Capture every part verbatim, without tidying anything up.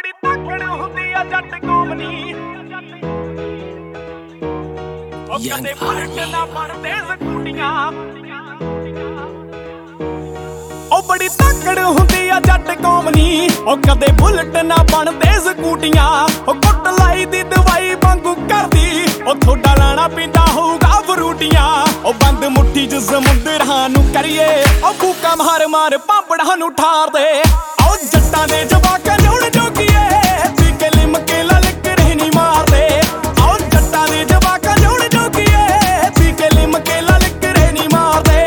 ਬੜੀ ਤਾਕੜ ਹੁੰਦੀ ਆ ਜੱਟ ਕੌਮ ਨੀ ਉਹ ਕਦੇ ਫਰਕ ਨਾ ਬਣਦੇ ਸਕੂਟੀਆਂ ਉਹ ਬੜੀ ਤਾਕੜ ਹੁੰਦੀ ਆ ਜੱਟ ਕੌਮ ਨੀ ਉਹ ਕਦੇ ਬੁਲਟ ਨਾ ਬਣਦੇ ਸਕੂਟੀਆਂ ਉਹ ਕੁੱਟ ਲਾਈ ਦੀ ਦਵਾਈ ਵਾਂਗੂ ਕਰਦੀ ਉਹ ਥੋੜਾ ਲਾਣਾ ਪੀਂਦਾ ਹੋਊਗਾ ਫਰੂਟੀਆਂ ਉਹ ਬੰਦ ਮੁੱਠੀ ਚ ਸਮੁੰਦਰਾਂ ਨੂੰ ਕਰੀਏ ਉਹ ਫੂਕਾ ਮਾਰ ਮਾਰ ਪਾਪੜਾਂ ਨੂੰ ਠਾਰਦੇ ਉਹ ਜੱਟਾਂ ਦੇ ਜਵਾਕਾਂ ਨੂੰ ਜੋਗੀਏ ਪੀ ਕੇ ਲਿਮ ਕੇ ਲਲਕ ਰਹਿਣੀ ਮਾਰਦੇ ਉਹ ਜੱਟਾਂ ਦੇ ਜਵਾਕਾਂ ਨੂੰ ਜੋਗੀਏ ਪੀ ਕੇ ਲਿਮ ਕੇ ਲਲਕ ਰਹਿਣੀ ਮਾਰਦੇ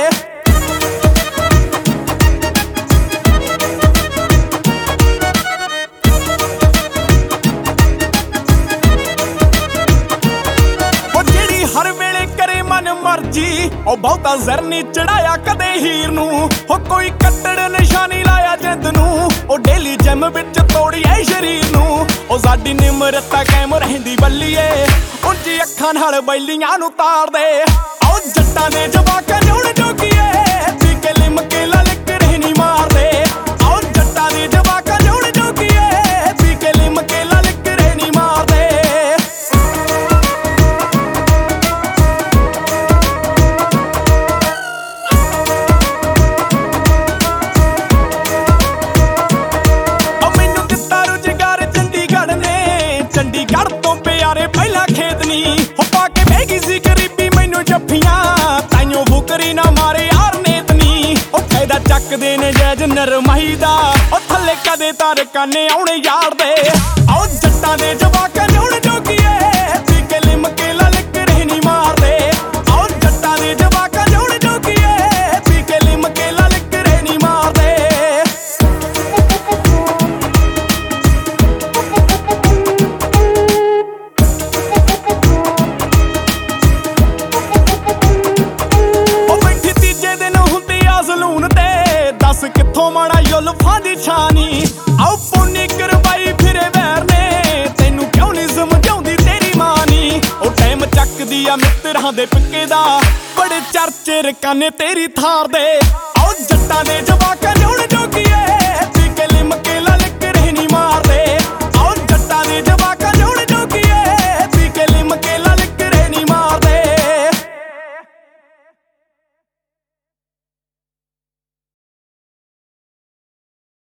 ਹਰ ਵੇਲੇ ਕਰੇ ਮਨ ਮਰਜੀ ਉਹ ਬਹੁਤਾ ਜ਼ਰ ਨੀ ਚੜਾਇਆ ਕਦੇ ਹੀਰ ਨੂੰ ਉਹ ਕੋਈ ਕੱਟੜ ਨਿਸ਼ਾਨੀ ਲਾਇਆ ਜਿੰਦ ਨੂੰ ਉਹ ਡੇਲੀ ਜਿਮ ਵਿੱਚ ਤੋੜੀ ਐ ਸ਼ਰੀਰ ਨੂੰ ਉਹ ਸਾਡੀ ਨਿਮਰਤਾ ਕਾਇਮ ਰਹਿੰਦੀ ਬੱਲੀਏ ਉੱਚੀ ਅੱਖਾਂ ਨਾਲ ਬੈਲੀਆਂ ਨੂੰ ਤਾੜਦੇ ਉਹ ਜੱਟਾਂ ਦੇ ਜਵਾਕਾਂ ਨੂੰ ਜੋਗੀਏ ਪੀ ਕੇ ਲਿਮ ਕੇ ਲਲਕ ਰਹਿਣੀ ਮਾਰਦੇ ਉਹ ਜੱਟਾਂ ਦੇ ਜਵਾਕਾਂ ਨੂੰ ਜੋਗੀਏ ਪੀ ਕੇ ਲਿਮ ਕੇ ਲਲਕ ਰਹਿਣੀ ਮਾਰਦੇ ਚੰਡੀਗੜ੍ਹ ਤੋਂ ਪਿਆਰੇ ਪਹਿਲਾਂ ਖੇਤ ਨੀ ਹੋ ਪਾ ਕੇ ਬਹਿ ਗਈ ਸੀ ਗਰੀਬੀ ਮੈਨੂੰ ਜੱਫੀਆਂ ਤਾਈਓ ਫੁਕਰੀ ਨਾ ਮਾਰੇ ਯਾਰ ਨੇਤ ਨੀ ਉਹ ਫਾਇਦਾ ਚੱਕਦੇ ਨੇ ਜੈਜ ਨਰਮਾਈ ਦਾ ਉਹ ਥੱਲੇ ਕਦੇ ਤਾਰ ਕਾਨੇ ਆਉਣੇ ਯਾਰ ਦੇ ਆਓ ਜੱਟਾਂ ਦੇ ਜਵਾਕਾਂ ਨੂੰ ਜੋਗੀਏ ਪੀ ਕੇ ਲਿਮ ਕੇ ਲਲਕ ਰਹਿਣੀ ਮਾਰਦੇ ਆਓ ਜੱਟਾਂ ਦੇ ਜਵਾਕਾਂ ਨੂੰ ਜੋਗੀਏ ਪੀ ਕੇ ਲਿਮ ਕੇ ਲਲਕ ਰਹਿਣੀ ਮਾਰਦੇ ਸਲੂਨ ਤੇ ਦੱਸ ਕਿੱਥੋਂ ਮਾੜਾ ਯੁਲਫਾਂ ਦੀ ਛਾਨੀ ਆਓ ਪੂਨੀ ਕਰਵਾਈ ਫਿਰੇ ਵੈਰ ਨੇ ਤੈਨੂੰ ਕਿਉਂ ਨਹੀਂ ਸਮਝਾਉਂਦੀ ਤੇਰੀ ਮਾਂ ਨੀ ਉਹ ਟਾਈਮ ਚੱਕਦੀ ਆ ਮਿੱਤਰਾਂ ਦੇ ਪਿੱਕੇ ਦਾ ਬੜੇ ਚਰਚੇ ਰਕਾਨੇ ਤੇਰੀ ਥਾਰ ਦੇ ਆਓ ਜੱਟਾਂ ਦੇ ਜਵਾਕਾਂ ਨੂੰ